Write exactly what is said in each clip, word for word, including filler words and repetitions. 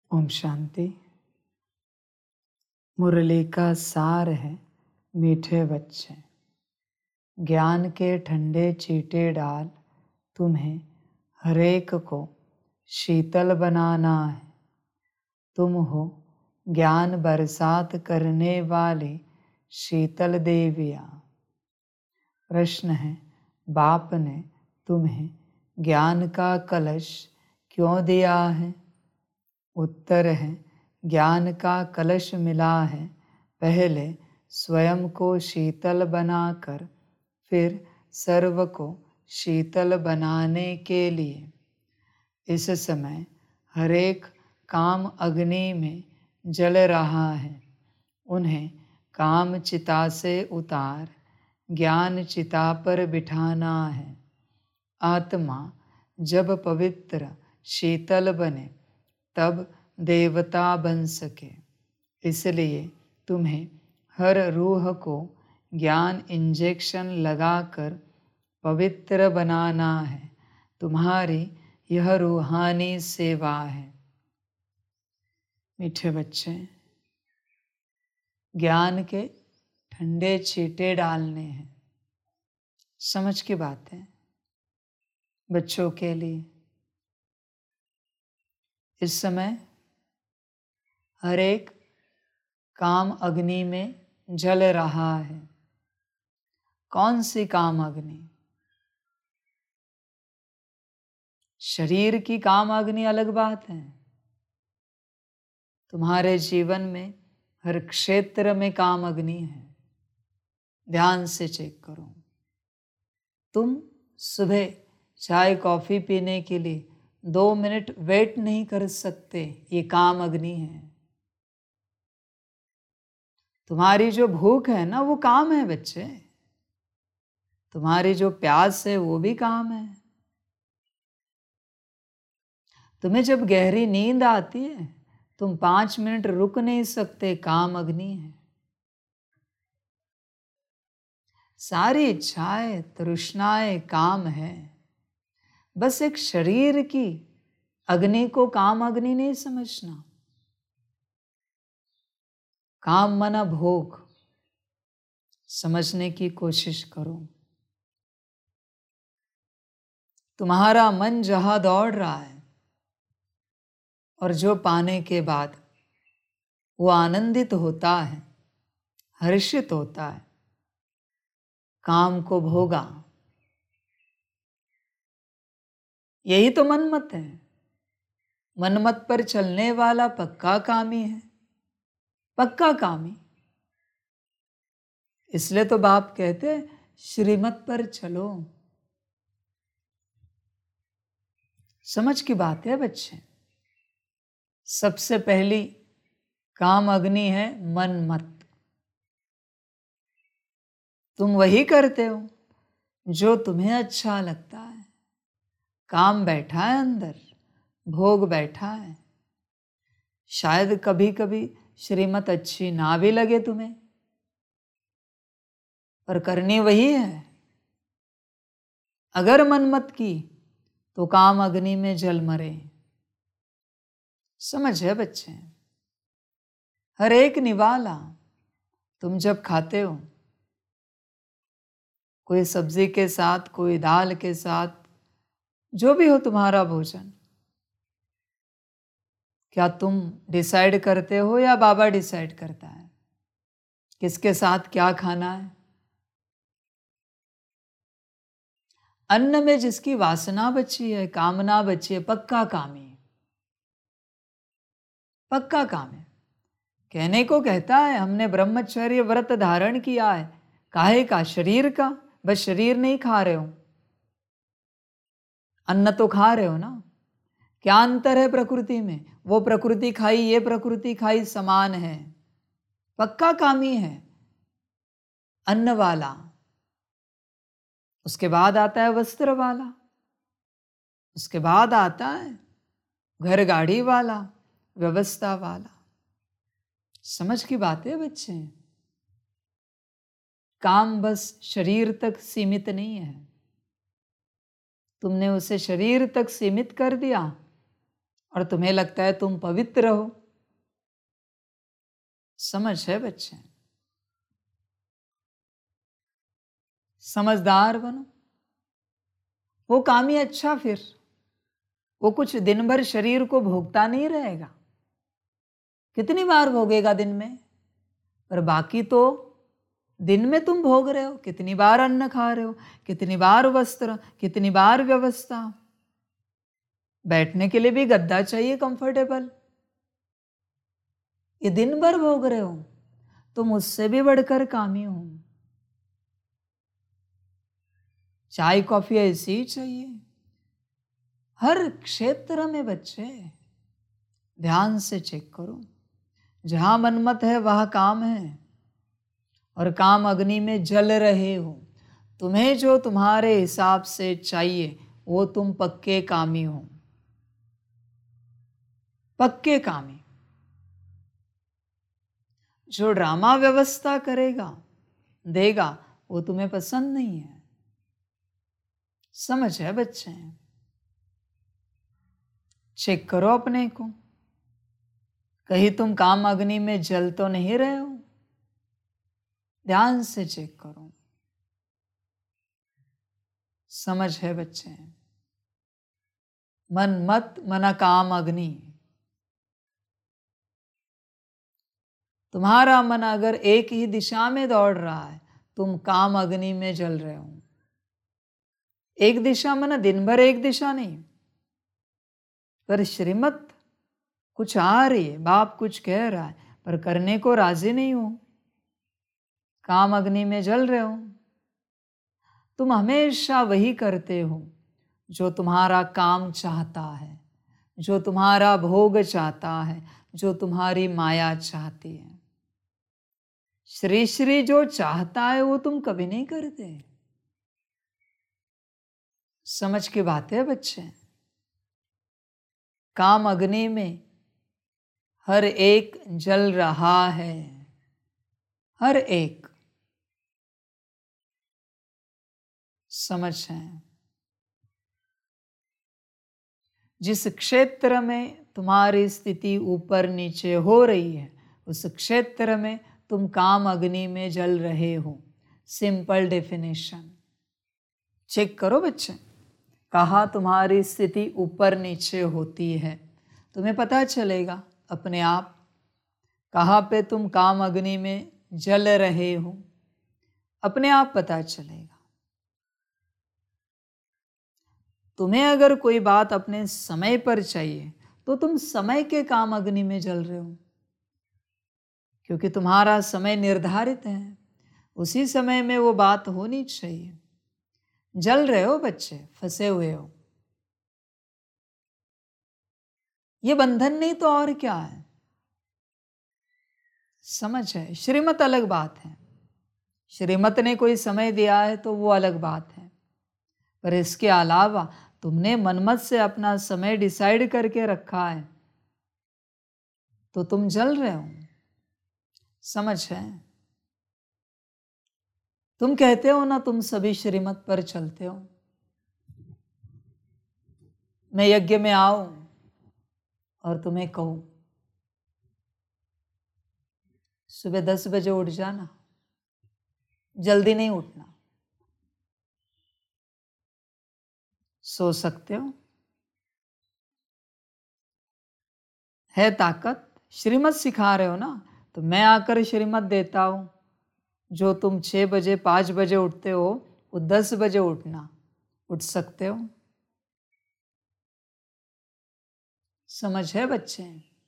ओम शांति। मुरली का सार है मीठे बच्चे, ज्ञान के ठंडे चीटे डाल, तुम्हें हरेक को शीतल बनाना है। तुम हो ज्ञान बरसात करने वाली शीतल देविया। प्रश्न है, बाप ने तुम्हें ज्ञान का कलश क्यों दिया है? उत्तर है, ज्ञान का कलश मिला है पहले स्वयं को शीतल बनाकर, फिर सर्व को शीतल बनाने के लिए। इस समय हरेक काम अग्नि में जल रहा है, उन्हें काम चिता से उतार ज्ञान चिता पर बिठाना है। आत्मा जब पवित्र शीतल बने तब देवता बन सके, इसलिए तुम्हें हर रूह को ज्ञान इंजेक्शन लगाकर पवित्र बनाना है। तुम्हारी यह रूहानी सेवा है। मीठे बच्चे, ज्ञान के ठंडे छींटे डालने हैं। समझ की बात है बच्चों के लिए। इस समय हर एक काम अग्नि में जल रहा है। कौन सी काम अग्नि? शरीर की काम अग्नि अलग बात है। तुम्हारे जीवन में हर क्षेत्र में काम अग्नि है। ध्यान से चेक करो। तुम सुबह चाय कॉफी पीने के लिए दो मिनट वेट नहीं कर सकते, ये काम अग्नि है। तुम्हारी जो भूख है ना, वो काम है बच्चे। तुम्हारी जो प्यास है वो भी काम है। तुम्हें जब गहरी नींद आती है तुम पांच मिनट रुक नहीं सकते, काम अग्नि है। सारी इच्छाएं तृष्णाएं काम है। बस एक शरीर की अग्नि को काम अग्नि नहीं समझना। काम मना भोग समझने की कोशिश करो। तुम्हारा मन जहां दौड़ रहा है और जो पाने के बाद वो आनंदित होता है, हर्षित होता है, काम को भोगा, यही तो मनमत है। मनमत पर चलने वाला पक्का कामी है, पक्का कामी। इसलिए तो बाप कहते श्रीमत पर चलो। समझ की बात है बच्चे। सबसे पहली काम अग्नि है मनमत। तुम वही करते हो जो तुम्हें अच्छा लगता है। काम बैठा है अंदर, भोग बैठा है। शायद कभी कभी श्रीमत अच्छी ना भी लगे तुम्हें, पर करनी वही है। अगर मनमत की तो काम अग्नि में जल मरे। समझ है बच्चे। हर एक निवाला तुम जब खाते हो, कोई सब्जी के साथ, कोई दाल के साथ, जो भी हो तुम्हारा भोजन, क्या तुम डिसाइड करते हो या बाबा डिसाइड करता है किसके साथ क्या खाना है? अन्न में जिसकी वासना बची है, कामना बची है, पक्का कामी, पक्का काम है। कहने को कहता है हमने ब्रह्मचर्य व्रत धारण किया है, काहे का? शरीर का। बस शरीर नहीं खा रहे हो, अन्न तो खा रहे हो ना। क्या अंतर है प्रकृति में? वो प्रकृति खाई, ये प्रकृति खाई, समान है। पक्का कामी है अन्न वाला। उसके बाद आता है वस्त्र वाला, उसके बाद आता है घर गाड़ी वाला, व्यवस्था वाला। समझ की बात है बच्चे। काम बस शरीर तक सीमित नहीं है। तुमने उसे शरीर तक सीमित कर दिया और तुम्हें लगता है तुम पवित्र हो। समझ है बच्चे? समझदार बनो। वो कामी अच्छा, फिर वो कुछ दिन भर शरीर को भोगता नहीं रहेगा। कितनी बार भोगेगा दिन में? पर बाकी तो दिन में तुम भोग रहे हो। कितनी बार अन्न खा रहे हो, कितनी बार वस्त्र, कितनी बार व्यवस्था। बैठने के लिए भी गद्दा चाहिए कंफर्टेबल। ये दिन भर भोग रहे हो। तुम उससे भी बढ़कर कामी हो। चाय कॉफी ऐसी ही चाहिए हर क्षेत्र में। बच्चे ध्यान से चेक करो, जहां मनमत है वहां काम है, और काम अग्नि में जल रहे हो। तुम्हें जो तुम्हारे हिसाब से चाहिए वो तुम पक्के कामी हो। पक्के कामी। जो ड्रामा व्यवस्था करेगा देगा वो तुम्हें पसंद नहीं है। समझ है बच्चे? चेक करो अपने को, कहीं तुम काम अग्नि में जल तो नहीं रहे हो। ध्यान से चेक करो। समझ है बच्चे? मन मत मना काम अग्नि। तुम्हारा मन अगर एक ही दिशा में दौड़ रहा है, तुम काम अग्नि में जल रहे हो। एक दिशा मना दिन भर एक दिशा नहीं, पर श्रीमत कुछ आ रही है, बाप कुछ कह रहा है, पर करने को राजी नहीं हो। काम अग्नि में जल रहे हो। तुम हमेशा वही करते हो जो तुम्हारा काम चाहता है, जो तुम्हारा भोग चाहता है, जो तुम्हारी माया चाहती है। श्री श्री जो चाहता है वो तुम कभी नहीं करते। समझ की बात है बच्चे? काम अग्नि में हर एक जल रहा है, हर एक। समझ है? जिस क्षेत्र में तुम्हारी स्थिति ऊपर नीचे हो रही है, उस क्षेत्र में तुम काम अग्नि में जल रहे हो। Simple definition. चेक करो बच्चे, कहाँ तुम्हारी स्थिति ऊपर नीचे होती है, तुम्हें पता चलेगा अपने आप कहाँ पे तुम काम अग्नि में जल रहे हो। अपने आप पता चलेगा। तुम्हें अगर कोई बात अपने समय पर चाहिए तो तुम समय के काम अग्नि में जल रहे हो, क्योंकि तुम्हारा समय निर्धारित है। उसी समय में वो बात होनी चाहिए। जल रहे हो बच्चे, फंसे हुए हो। ये बंधन नहीं तो और क्या है। समझ है? श्रीमत अलग बात है। श्रीमत ने कोई समय दिया है तो वो अलग बात है, पर इसके अलावा तुमने मनमत से अपना समय डिसाइड करके रखा है तो तुम जल रहे हो। समझ है? तुम कहते हो ना तुम सभी श्रीमत पर चलते हो। मैं यज्ञ में आऊं और तुम्हें कहूं सुबह दस बजे उठ जाना, जल्दी नहीं उठना। सो सकते हो? है ताकत? श्रीमत सिखा रहे हो ना, तो मैं आकर श्रीमत देता हूं। जो तुम छह बजे पांच बजे उठते हो वो दस बजे उठना। उठ सकते हो? समझ है बच्चे?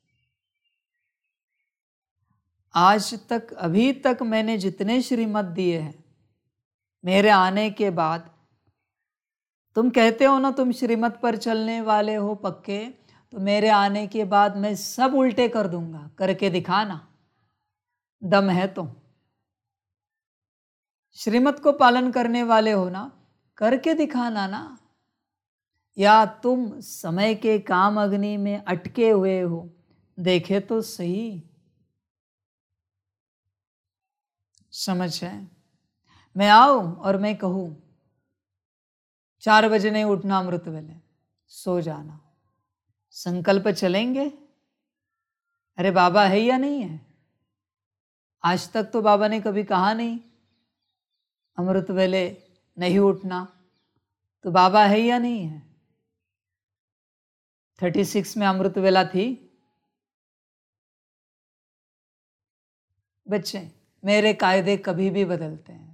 आज तक, अभी तक मैंने जितने श्रीमत दिए हैं, मेरे आने के बाद तुम कहते हो ना तुम श्रीमत पर चलने वाले हो पक्के, तो मेरे आने के बाद मैं सब उल्टे कर दूंगा। करके दिखाना, दम है तो। श्रीमत को पालन करने वाले हो ना, करके दिखाना ना। या तुम समय के काम अग्नि में अटके हुए हो, देखे तो सही। समझ है? मैं आऊं और मैं कहूं चार बजे नहीं उठना, अमृत वेले सो जाना, संकल्प चलेंगे? अरे बाबा है या नहीं है? आज तक तो बाबा ने कभी कहा नहीं अमृत वेले नहीं उठना, तो बाबा है या नहीं है? थर्टी सिक्स में अमृत वेला थी। बच्चे, मेरे कायदे कभी भी बदलते हैं,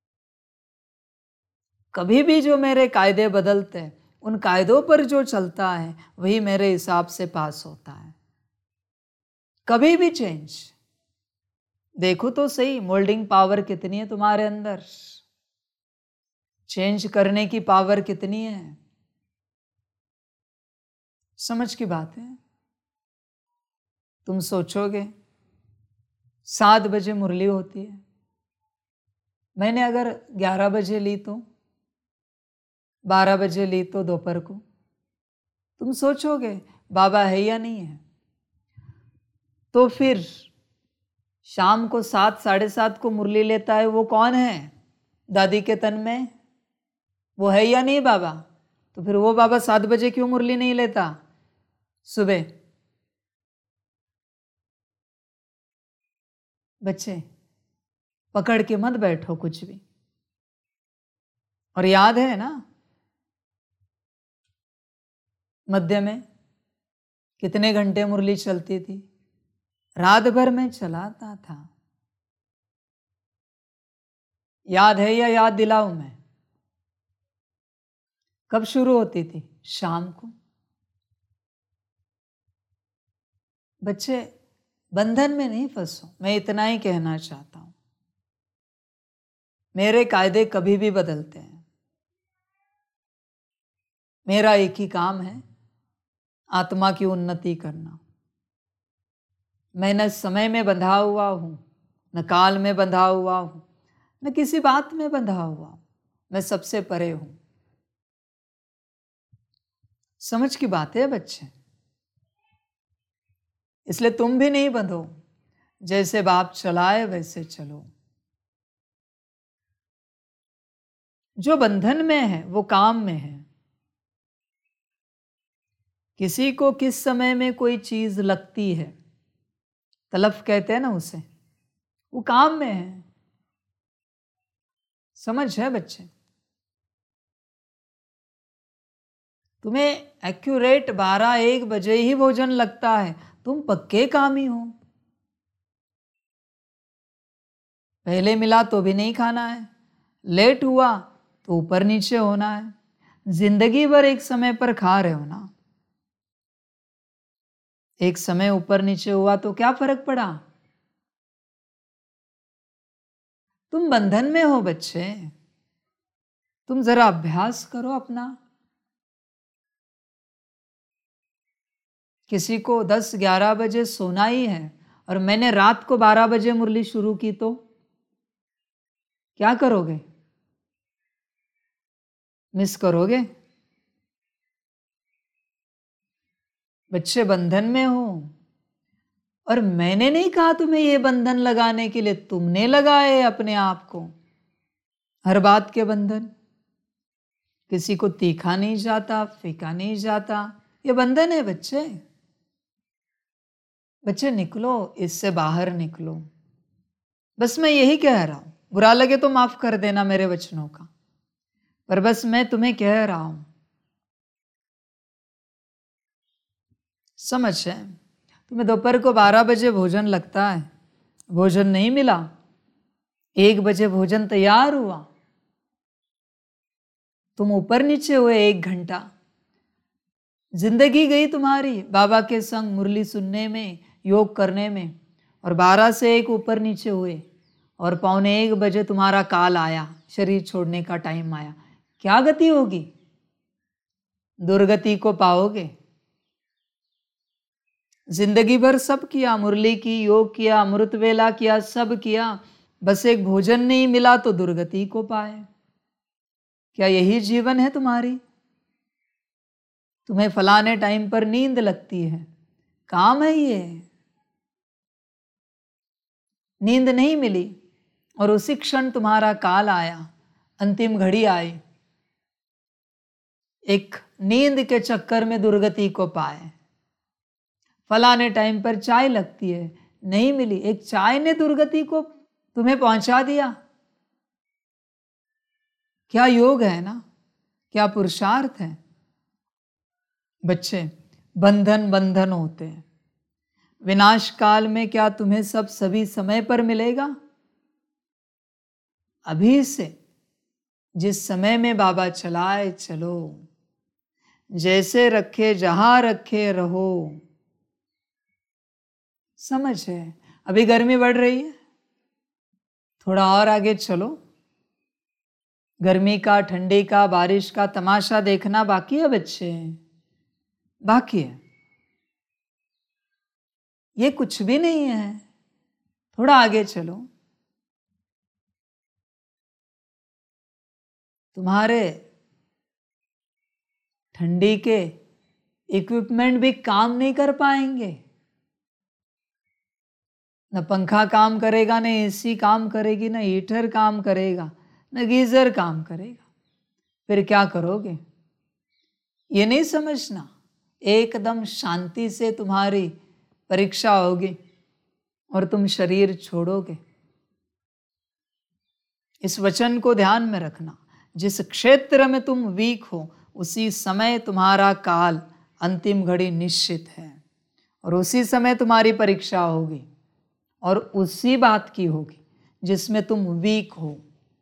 कभी भी जो मेरे कायदे बदलते हैं, उन कायदों पर जो चलता है वही मेरे हिसाब से पास होता है। कभी भी चेंज। देखो तो सही, मोल्डिंग पावर कितनी है तुम्हारे अंदर, चेंज करने की पावर कितनी है। समझ की बात है। तुम सोचोगे सात बजे मुरली होती है, मैंने अगर ग्यारह बजे ली तो, बारह बजे ली तो दोपहर को, तुम सोचोगे बाबा है या नहीं है? तो फिर शाम को सात साढ़े सात को मुरली लेता है वो कौन है? दादी के तन में वो है या नहीं बाबा? तो फिर वो बाबा सात बजे क्यों मुरली नहीं लेता सुबह? बच्चे, पकड़ के मत बैठो कुछ भी। और याद है ना मध्य में कितने घंटे मुरली चलती थी? रात भर में चलाता था। याद है या याद दिलाऊं मैं? कब शुरू होती थी? शाम को। बच्चे, बंधन में नहीं फंसो, मैं इतना ही कहना चाहता हूं। मेरे कायदे कभी भी बदलते हैं। मेरा एक ही काम है, आत्मा की उन्नति करना। मैं न समय में बंधा हुआ हूं, न काल में बंधा हुआ हूं, न किसी बात में बंधा हुआ हूं। मैं सबसे परे हूं। समझ की बात है बच्चे। इसलिए तुम भी नहीं बंधो, जैसे बाप चलाए वैसे चलो। जो बंधन में है वो काम में है। किसी को किस समय में कोई चीज लगती है, तलफ कहते हैं ना उसे, वो काम में है। समझ है बच्चे? तुम्हें एक्यूरेट बारह एक बजे ही भोजन लगता है, तुम पक्के कामी हो। पहले मिला तो भी नहीं खाना है, लेट हुआ तो ऊपर नीचे होना है। जिंदगी भर एक समय पर खा रहे हो ना। एक समय ऊपर नीचे हुआ तो क्या फर्क पड़ा? तुम बंधन में हो बच्चे। तुम जरा अभ्यास करो अपना। किसी को दस ग्यारह बजे सोना ही है और मैंने रात को बारह बजे मुरली शुरू की तो क्या करोगे? मिस करोगे। बच्चे, बंधन में हो। और मैंने नहीं कहा तुम्हें ये बंधन लगाने के लिए, तुमने लगाए अपने आप को। हर बात के बंधन। किसी को तीखा नहीं जाता, फीका नहीं जाता, ये बंधन है बच्चे। बच्चे निकलो, इससे बाहर निकलो। बस मैं यही कह रहा हूं। बुरा लगे तो माफ कर देना मेरे वचनों का, पर बस मैं तुम्हें कह रहा हूं। समझ है? तुम्हें दोपहर को बारह बजे भोजन लगता है, भोजन नहीं मिला, एक बजे भोजन तैयार हुआ, तुम ऊपर नीचे हुए एक घंटा, जिंदगी गई तुम्हारी बाबा के संग मुरली सुनने में, योग करने में, और बारह से एक ऊपर नीचे हुए और पौने एक बजे तुम्हारा काल आया, शरीर छोड़ने का टाइम आया। क्या गति होगी? दुर्गति को पाओगे। जिंदगी भर सब किया, मुरली की, योग किया, अमृत वेला किया, सब किया, बस एक भोजन नहीं मिला तो दुर्गति को पाए। क्या यही जीवन है तुम्हारी? तुम्हें फलाने टाइम पर नींद लगती है, काम है ये। नींद नहीं मिली और उसी क्षण तुम्हारा काल आया, अंतिम घड़ी आई, एक नींद के चक्कर में दुर्गति को पाए। फलाने टाइम पर चाय लगती है, नहीं मिली, एक चाय ने दुर्गति को तुम्हें पहुंचा दिया। क्या योग है ना, क्या पुरुषार्थ है। बच्चे, बंधन बंधन होते हैं। विनाश काल में क्या तुम्हें सब सभी समय पर मिलेगा? अभी से जिस समय में बाबा चलाए चलो, जैसे रखे जहां रखे रहो। समझ है? अभी गर्मी बढ़ रही है, थोड़ा और आगे चलो। गर्मी का, ठंडी का, बारिश का तमाशा देखना बाकी है बच्चे, बाकी है। ये कुछ भी नहीं है, थोड़ा आगे चलो। तुम्हारे ठंडी के इक्विपमेंट भी काम नहीं कर पाएंगे। न पंखा काम करेगा, न एसी काम करेगी, न हीटर काम करेगा, न गीजर काम करेगा। फिर क्या करोगे? ये नहीं समझना, एकदम शांति से तुम्हारी परीक्षा होगी और तुम शरीर छोड़ोगे। इस वचन को ध्यान में रखना, जिस क्षेत्र में तुम वीक हो उसी समय तुम्हारा काल, अंतिम घड़ी निश्चित है, और उसी समय तुम्हारी परीक्षा होगी, और उसी बात की होगी जिसमें तुम वीक हो।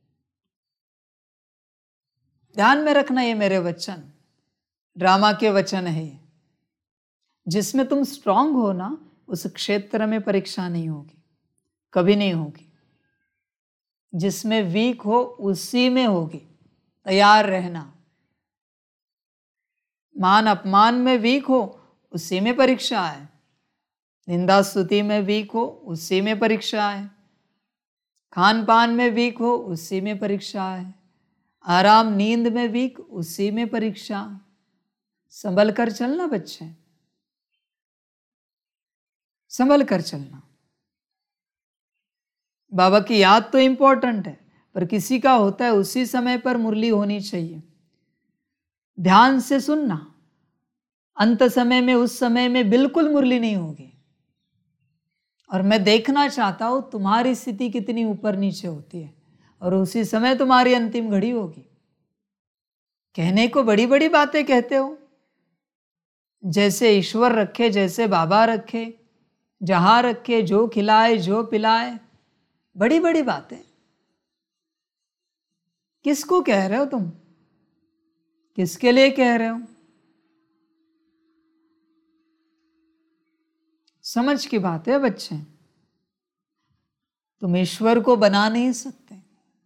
ध्यान में रखना, ये मेरे वचन ड्रामा के वचन है। जिसमें तुम स्ट्रांग हो ना, उस क्षेत्र में परीक्षा नहीं होगी, कभी नहीं होगी। जिसमें वीक हो उसी में होगी, तैयार रहना। मान अपमान में वीक हो उसी में परीक्षा है, निंदा स्तुति में वीक हो उसी में परीक्षा है, खान पान में वीक हो उसी में परीक्षा है, आराम नींद में वीक उसी में परीक्षा। संभल कर चलना बच्चे, संभल कर चलना। बाबा की याद तो इंपॉर्टेंट है, पर किसी का होता है उसी समय पर मुरली होनी चाहिए। ध्यान से सुनना, अंत समय में, उस समय में बिल्कुल मुरली नहीं होगी। और मैं देखना चाहता हूं तुम्हारी स्थिति कितनी ऊपर नीचे होती है, और उसी समय तुम्हारी अंतिम घड़ी होगी। कहने को बड़ी बड़ी बातें कहते हो, जैसे ईश्वर रखे, जैसे बाबा रखे, जहां रखे, जो खिलाए जो पिलाए, बड़ी बड़ी बातें। किसको कह रहे हो तुम? किसके लिए कह रहे हो? समझ की बात है बच्चे, तुम ईश्वर को बना नहीं सकते।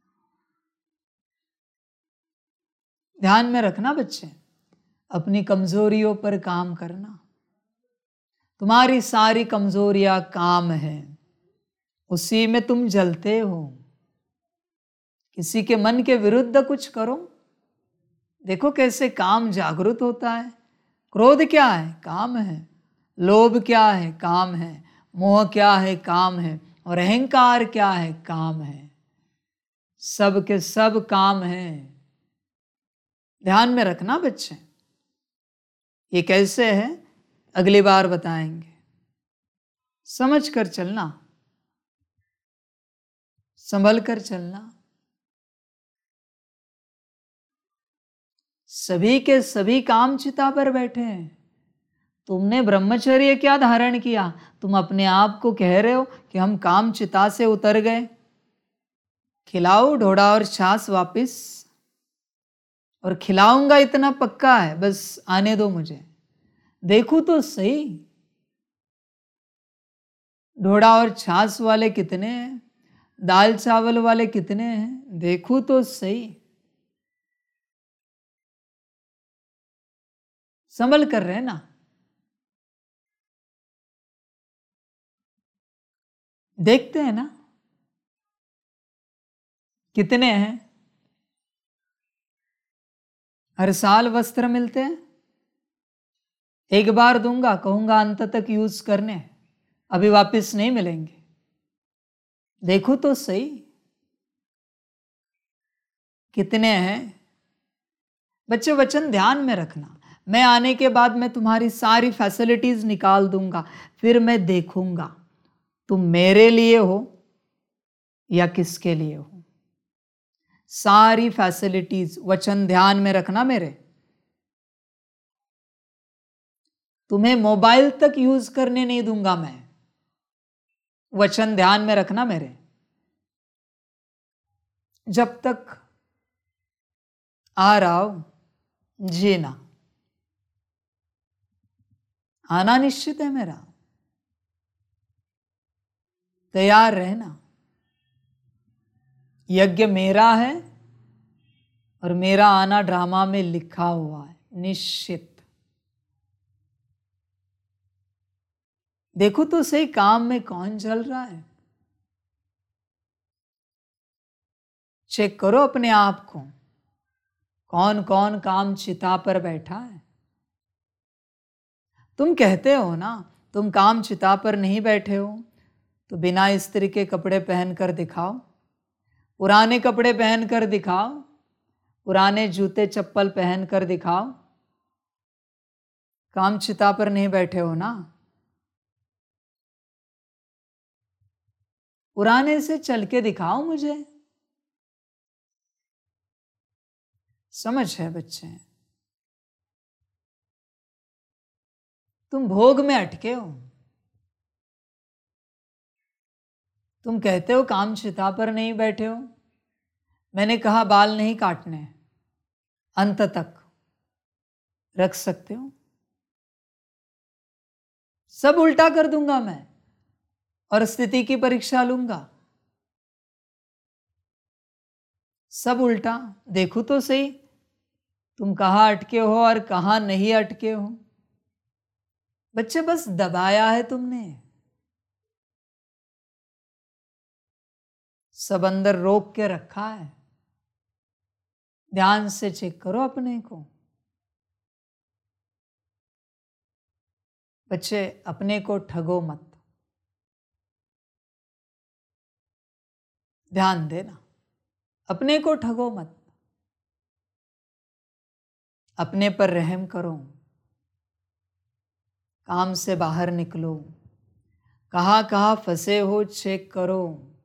ध्यान में रखना बच्चे, अपनी कमजोरियों पर काम करना। तुम्हारी सारी कमजोरियां काम है, उसी में तुम जलते हो। किसी के मन के विरुद्ध कुछ करो, देखो कैसे काम जागृत होता है। क्रोध क्या है? काम है। लोभ क्या है? काम है। मोह क्या है? काम है। और अहंकार क्या है? काम है। सब के सब काम है। ध्यान में रखना बच्चे, ये कैसे है अगली बार बताएंगे। समझ कर चलना, संभल कर चलना। सभी के सभी काम चिता पर बैठे हैं। तुमने ब्रह्मचर्य क्या धारण किया? तुम अपने आप को कह रहे हो कि हम काम चिता से उतर गए। खिलाओ ढोड़ा और छाछ वापिस, और खिलाऊंगा इतना पक्का है, बस आने दो मुझे, देखो तो सही ढोड़ा और छाछ वाले कितने हैं, दाल चावल वाले कितने हैं, देखो तो सही। संभल कर रहे ना, देखते हैं ना कितने हैं। हर साल वस्त्र मिलते हैं, एक बार दूंगा, कहूंगा अंत तक यूज करने, अभी वापस नहीं मिलेंगे, देखो तो सही कितने हैं। बच्चे वचन ध्यान में रखना, मैं आने के बाद मैं तुम्हारी सारी फैसिलिटीज निकाल दूंगा, फिर मैं देखूंगा तुम मेरे लिए हो या किसके लिए हो। सारी फैसिलिटीज, वचन ध्यान में रखना मेरे। तुम्हें मोबाइल तक यूज करने नहीं दूंगा मैं, वचन ध्यान में रखना मेरे। जब तक आ रहा हो जीना, आना निश्चित है मेरा, तैयार रहना। यज्ञ मेरा है और मेरा आना ड्रामा में लिखा हुआ है, निश्चित। देखो तो सही काम में कौन चल रहा है, चेक करो अपने आप को, कौन कौन काम चिता पर बैठा है। तुम कहते हो ना तुम काम चिता पर नहीं बैठे हो, तो बिना इस्त्री के कपड़े पहनकर दिखाओ, पुराने कपड़े पहनकर दिखाओ, पुराने जूते चप्पल पहनकर दिखाओ। काम चिता पर नहीं बैठे हो ना। पुराने से चल के दिखाओ मुझे। समझ है बच्चे? तुम भोग में अटके हो। तुम कहते हो काम चिता पर नहीं बैठे हो। मैंने कहा बाल नहीं काटने, अंत तक रख सकते हो। सब उल्टा कर दूंगा मैं और स्थिति की परीक्षा लूंगा। सब उल्टा। देखो तो सही तुम कहाँ अटके हो और कहाँ नहीं अटके हो। बच्चे बस दबाया है तुमने, सब अंदर रोक के रखा है। ध्यान से चेक करो अपने को। बच्चे अपने को ठगो मत, ध्यान देना। अपने को ठगो मत, अपने पर रहम करो। काम से बाहर निकलो, कहाँ कहाँ फंसे हो चेक करो।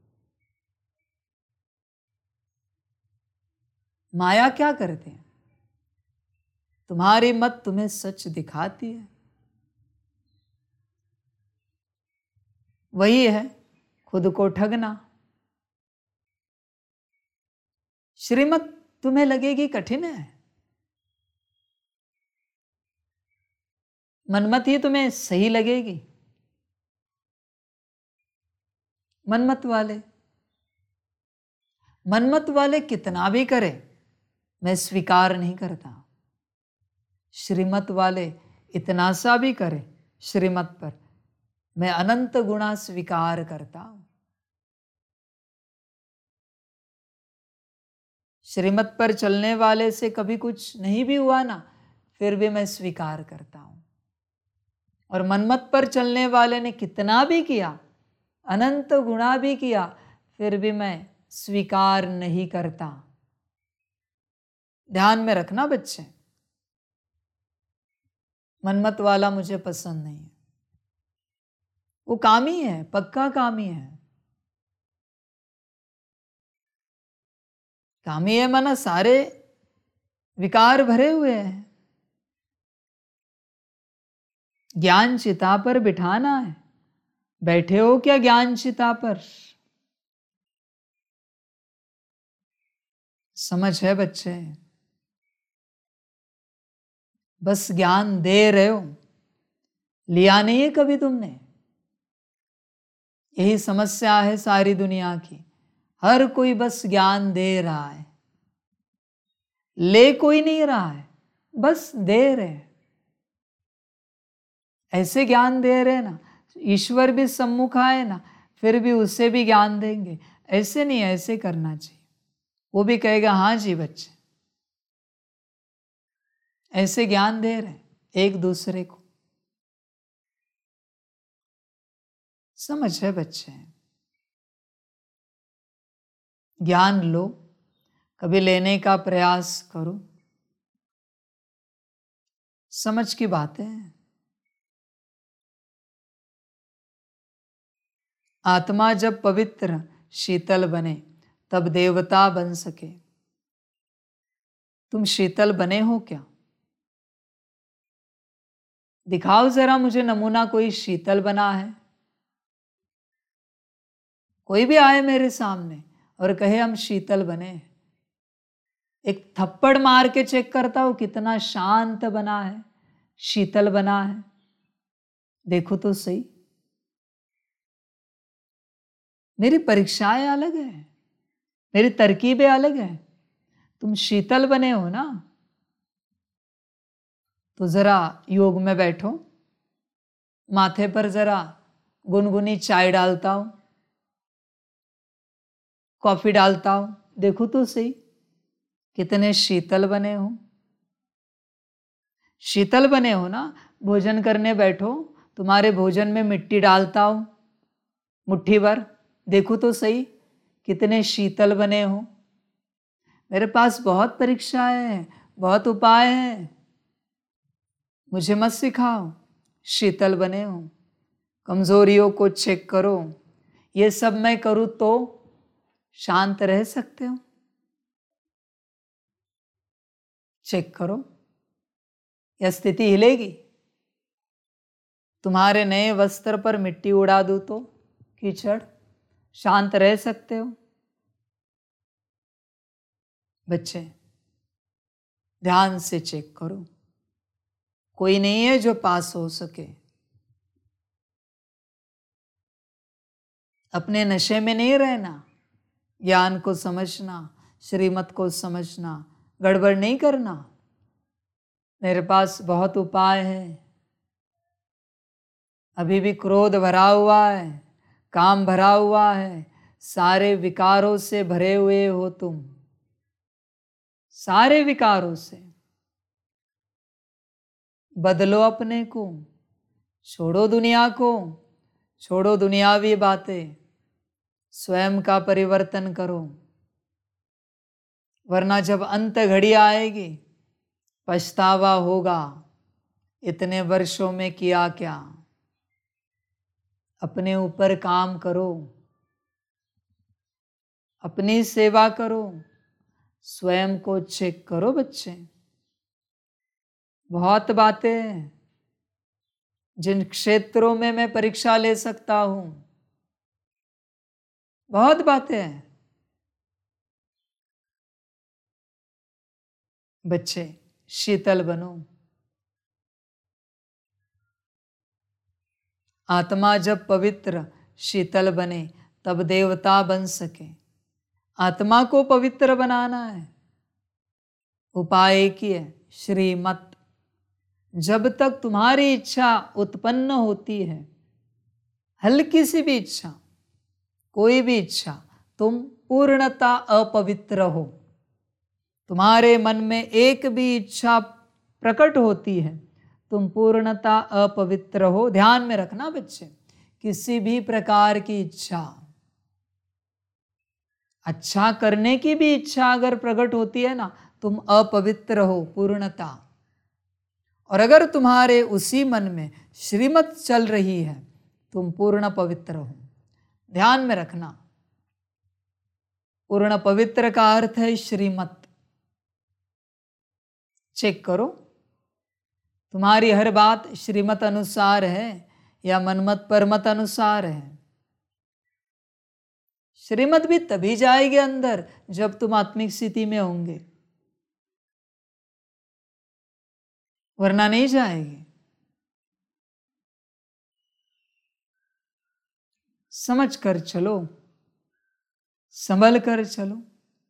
माया क्या करते हैं? तुम्हारी मत तुम्हें सच दिखाती है। वही है खुद को ठगना। श्रीमत तुम्हें लगेगी कठिन है, मनमत ही तुम्हें सही लगेगी। मनमत वाले मनमत वाले कितना भी करे मैं स्वीकार नहीं करता। श्रीमत वाले इतना सा भी करे श्रीमत पर, मैं अनंत गुणा स्वीकार करता हूं। श्रीमत पर चलने वाले से कभी कुछ नहीं भी हुआ ना, फिर भी मैं स्वीकार करता हूं। और मनमत पर चलने वाले ने कितना भी किया, अनंत गुणा भी किया, फिर भी मैं स्वीकार नहीं करता। ध्यान में रखना बच्चे, मनमत वाला मुझे पसंद नहीं है। वो कामी है, पक्का कामी है। कामी है माना सारे विकार भरे हुए हैं। ज्ञान चिता पर बिठाना है। बैठे हो क्या ज्ञान चिता पर? समझ है बच्चे? बस ज्ञान दे रहे हो, लिया नहीं है कभी तुमने। यही समस्या है सारी दुनिया की। हर कोई बस ज्ञान दे रहा है, ले कोई नहीं रहा है, बस दे रहे। ऐसे ज्ञान दे रहे ना, ईश्वर भी सम्मुख आए ना, फिर भी उसे भी ज्ञान देंगे। ऐसे नहीं, ऐसे करना चाहिए। वो भी कहेगा हाँ जी बच्चे, ऐसे ज्ञान दे रहे एक दूसरे को। समझ है बच्चे? ज्ञान लो, कभी लेने का प्रयास करो। समझ की बातें हैं। आत्मा जब पवित्र शीतल बने तब देवता बन सके। तुम शीतल बने हो क्या? दिखाओ जरा मुझे नमूना, कोई शीतल बना है? कोई भी आए मेरे सामने और कहे हम शीतल बने। एक थप्पड़ मार के चेक करता हूं कितना शांत बना है, शीतल बना है। देखो तो सही। मेरी परीक्षाएं अलग है, मेरी तरकीबें अलग है। तुम शीतल बने हो ना, तो जरा योग में बैठो, माथे पर जरा गुनगुनी चाय डालता हूं, कॉफी डालता हूं, देखो तो सही कितने शीतल बने हो। शीतल बने हो ना। भोजन करने बैठो, तुम्हारे भोजन में मिट्टी डालता हूं मुट्ठी भर, देखो तो सही कितने शीतल बने हो। मेरे पास बहुत परीक्षाएं हैं, बहुत उपाय हैं, मुझे मत सिखाओ। शीतल बने हो। कमजोरियों को चेक करो। ये सब मैं करूं तो शांत रह सकते हो? चेक करो, यह स्थिति हिलेगी? तुम्हारे नए वस्त्र पर मिट्टी उड़ा दूं तो कीचड़, शांत रह सकते हो? बच्चे ध्यान से चेक करो, कोई नहीं है जो पास हो सके। अपने नशे में नहीं रहना, ज्ञान को समझना, श्रीमत को समझना, गड़बड़ नहीं करना। मेरे पास बहुत उपाय है। अभी भी क्रोध भरा हुआ है, काम भरा हुआ है, सारे विकारों से भरे हुए हो तुम, सारे विकारों से। बदलो अपने को, छोड़ो दुनिया को, छोड़ो दुनियावी बातें, स्वयं का परिवर्तन करो, वरना जब अंत घड़ी आएगी पछतावा होगा, इतने वर्षों में किया क्या। अपने ऊपर काम करो, अपनी सेवा करो, स्वयं को चेक करो। बच्चे बहुत बातें हैं जिन क्षेत्रों में मैं परीक्षा ले सकता हूं, बहुत बातें हैं। बच्चे शीतल बनो। आत्मा जब पवित्र शीतल बने तब देवता बन सके। आत्मा को पवित्र बनाना है, उपाय एक ही है, श्रीमत। जब तक तुम्हारी इच्छा उत्पन्न होती है, हल्की सी भी इच्छा, कोई भी इच्छा, तुम पूर्णता अपवित्र हो। तुम्हारे मन में एक भी इच्छा प्रकट होती है, तुम पूर्णता अपवित्र हो। ध्यान में रखना बच्चे, किसी भी प्रकार की इच्छा, अच्छा करने की भी इच्छा अगर प्रकट होती है ना, तुम अपवित्र हो, पूर्णता। और अगर तुम्हारे उसी मन में श्रीमत चल रही है, तुम पूर्ण पवित्र हो। ध्यान में रखना, पूर्ण पवित्र का अर्थ है श्रीमत। चेक करो, तुम्हारी हर बात श्रीमत अनुसार है या मनमत परमत अनुसार है। श्रीमत भी तभी जाएगी अंदर जब तुम आत्मिक स्थिति में होंगे, वरना नहीं जाएगी। समझ कर चलो, संभल कर चलो।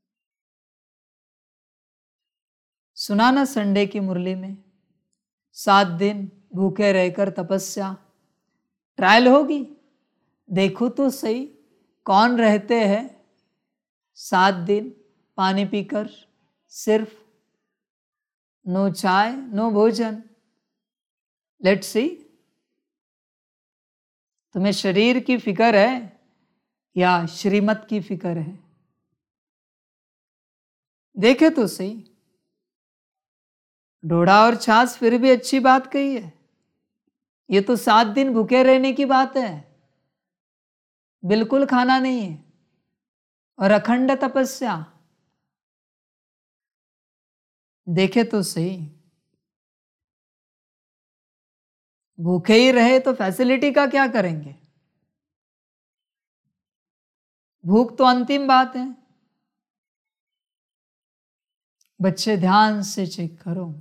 सुना ना संडे की मुरली में, सात दिन भूखे रहकर तपस्या ट्रायल होगी। देखो तो सही कौन रहते हैं सात दिन पानी पीकर, सिर्फ नो चाय नो भोजन। लेट्स सी, तुम्हें शरीर की फिक्र है या श्रीमत की फिक्र है? देखे तो सही। डोडा और छाछ फिर भी अच्छी बात कही है। ये तो सात दिन भूखे रहने की बात है, बिल्कुल खाना नहीं है, और अखंड तपस्या। देखे तो सही, भूखे ही रहे तो फैसिलिटी का क्या करेंगे? भूख तो अंतिम बात है। बच्चे ध्यान से चेक करो,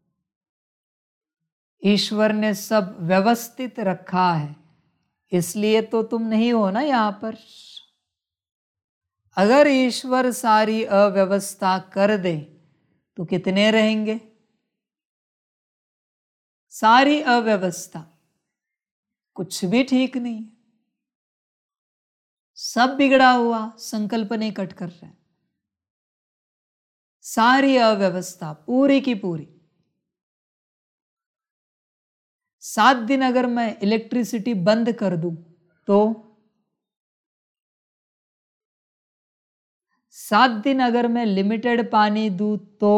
ईश्वर ने सब व्यवस्थित रखा है, इसलिए तो तुम नहीं हो ना यहां पर। अगर ईश्वर सारी अव्यवस्था कर दे तो कितने रहेंगे? सारी अव्यवस्था, कुछ भी ठीक नहीं, सब बिगड़ा हुआ, संकल्प नहीं कट कर रहे, सारी अव्यवस्था पूरी की पूरी। सात दिन अगर मैं इलेक्ट्रिसिटी बंद कर दूं तो, सात दिन अगर मैं लिमिटेड पानी दूं तो,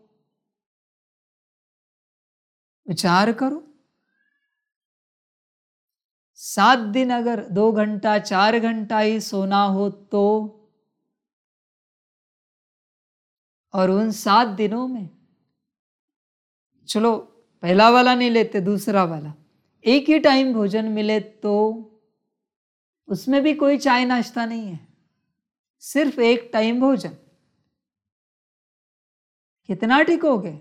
विचार करो। सात दिन अगर दो घंटा चार घंटा ही सोना हो तो, और उन सात दिनों में, चलो पहला वाला नहीं लेते, दूसरा वाला, एक ही टाइम भोजन मिले तो उसमें भी कोई चाय नाश्ता नहीं है, सिर्फ एक टाइम भोजन, कितना टिकोगे?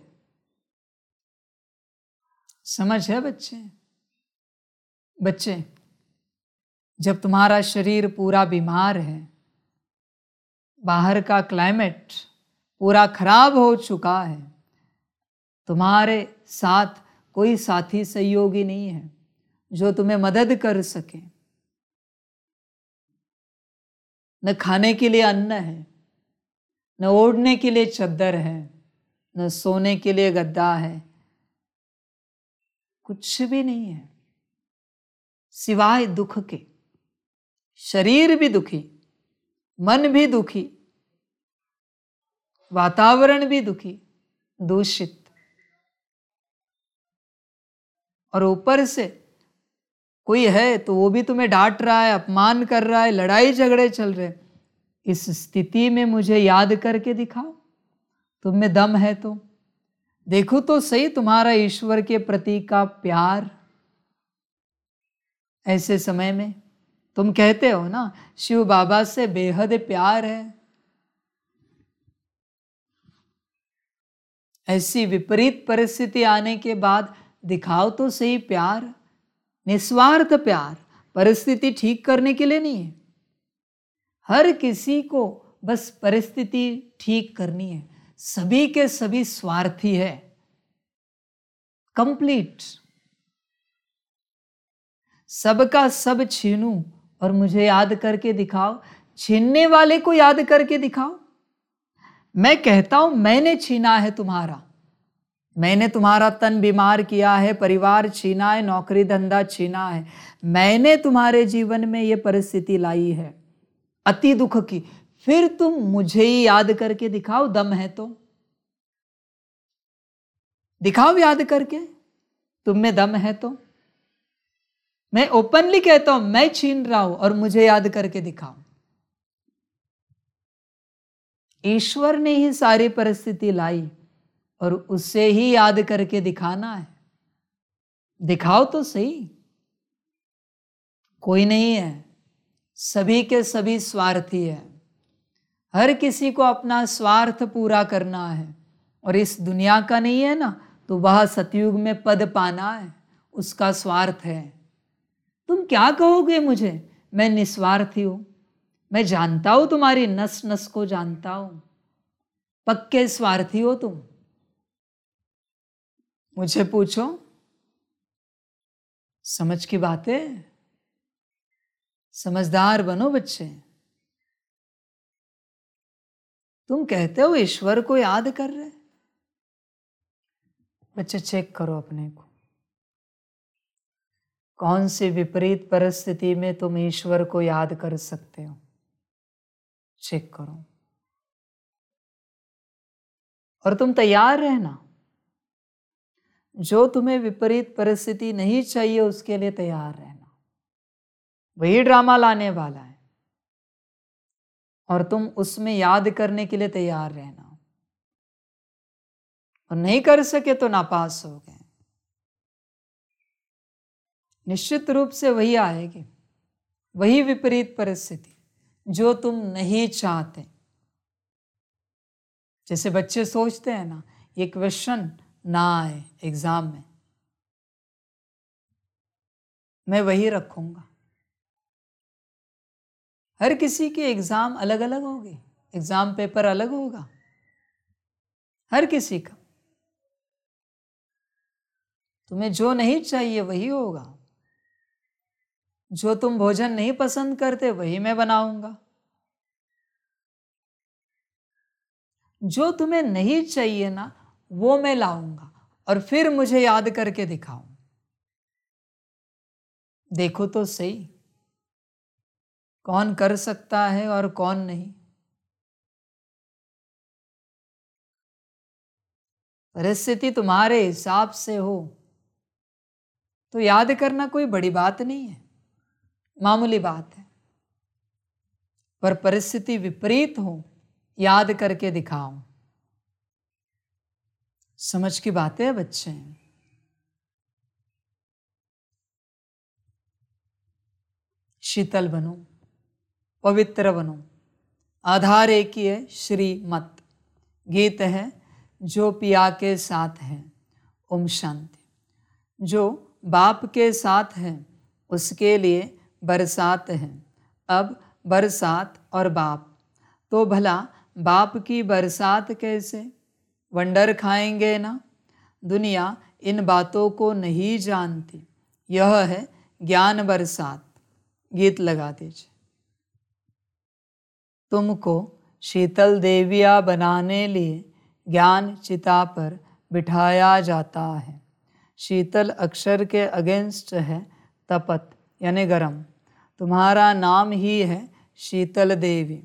समझ है बच्चे? बच्चे, जब तुम्हारा शरीर पूरा बीमार है, बाहर का क्लाइमेट पूरा खराब हो चुका है, तुम्हारे साथ कोई साथी सहयोगी नहीं है जो तुम्हें मदद कर सके, न खाने के लिए अन्न है, न ओढ़ने के लिए चद्दर है, न सोने के लिए गद्दा है, कुछ भी नहीं है सिवाय दुख के। शरीर भी दुखी, मन भी दुखी, वातावरण भी दुखी, दूषित, और ऊपर से कोई है तो वो भी तुम्हें डांट रहा है, अपमान कर रहा है, लड़ाई झगड़े चल रहे। इस स्थिति में मुझे याद करके दिखाओ, तुम में दम है तो देखो तो सही तुम्हारा ईश्वर के प्रति का प्यार। ऐसे समय में तुम कहते हो ना, शिव बाबा से बेहद प्यार है। ऐसी विपरीत परिस्थिति आने के बाद दिखाओ तो सही प्यार, निस्वार्थ प्यार, परिस्थिति ठीक करने के लिए नहीं है। हर किसी को बस परिस्थिति ठीक करनी है, सभी के सभी स्वार्थी है, कंप्लीट। सबका सब छीनूं और मुझे याद करके दिखाओ, छीनने वाले को याद करके दिखाओ। मैं कहता हूं मैंने छीना है तुम्हारा, मैंने तुम्हारा तन बीमार किया है, परिवार छीना है, नौकरी धंधा छीना है, मैंने तुम्हारे जीवन में ये परिस्थिति लाई है अति दुख की, फिर तुम मुझे ही याद करके दिखाओ। दम है तो दिखाओ याद करके, तुम में दम है तो। मैं ओपनली कहता हूं मैं छीन रहा हूं और मुझे याद करके दिखाओ। ईश्वर ने ही सारी परिस्थिति लाई और उसे ही याद करके दिखाना है। दिखाओ तो सही। कोई नहीं है, सभी के सभी स्वार्थी है, हर किसी को अपना स्वार्थ पूरा करना है, और इस दुनिया का नहीं है ना तो वह सतयुग में पद पाना है, उसका स्वार्थ है। तुम क्या कहोगे मुझे, मैं निस्वार्थी हूं? मैं जानता हूं, तुम्हारी नस नस को जानता हूं, पक्के स्वार्थी हो तुम। मुझे पूछो, समझ की बात है, समझदार बनो बच्चे। तुम कहते हो ईश्वर को याद कर रहे, बच्चे चेक करो अपने को, कौन सी विपरीत परिस्थिति में तुम ईश्वर को याद कर सकते हो, चेक करो। और तुम तैयार रहना, जो तुम्हें विपरीत परिस्थिति नहीं चाहिए उसके लिए तैयार रहना। वही ड्रामा लाने वाला है और तुम उसमें याद करने के लिए तैयार रहना। और नहीं कर सके तो नापास हो गए। निश्चित रूप से वही आएगी, वही विपरीत परिस्थिति जो तुम नहीं चाहते। जैसे बच्चे सोचते हैं ना, ये क्वेश्चन ना आए एग्जाम में, मैं वही रखूंगा। हर किसी की एग्जाम अलग अलग होगी, एग्जाम पेपर अलग होगा हर किसी का। तुम्हें जो नहीं चाहिए वही होगा। जो तुम भोजन नहीं पसंद करते वही मैं बनाऊंगा। जो तुम्हें नहीं चाहिए ना वो मैं लाऊंगा और फिर मुझे याद करके दिखाऊं। देखो तो सही कौन कर सकता है और कौन नहीं। परिस्थिति तुम्हारे हिसाब से हो तो याद करना कोई बड़ी बात नहीं है, मामूली बात है। पर परिस्थिति विपरीत हो, याद करके दिखाओ। समझ की बातें हैं बच्चे। शीतल बनो, पवित्र बनो। आधार एक ही है, श्रीमत। गीत है जो पिया के साथ है, ओम शांति। जो बाप के साथ है उसके लिए बरसात है। अब बरसात और बाप, तो भला बाप की बरसात कैसे? वंडर खाएंगे ना। दुनिया इन बातों को नहीं जानती। यह है ज्ञान बरसात। गीत लगा दीजिए। तुमको शीतल देविया बनाने लिए ज्ञान चिता पर बिठाया जाता है। शीतल अक्षर के अगेंस्ट है तपत यानी गरम। तुम्हारा नाम ही है शीतल देवी।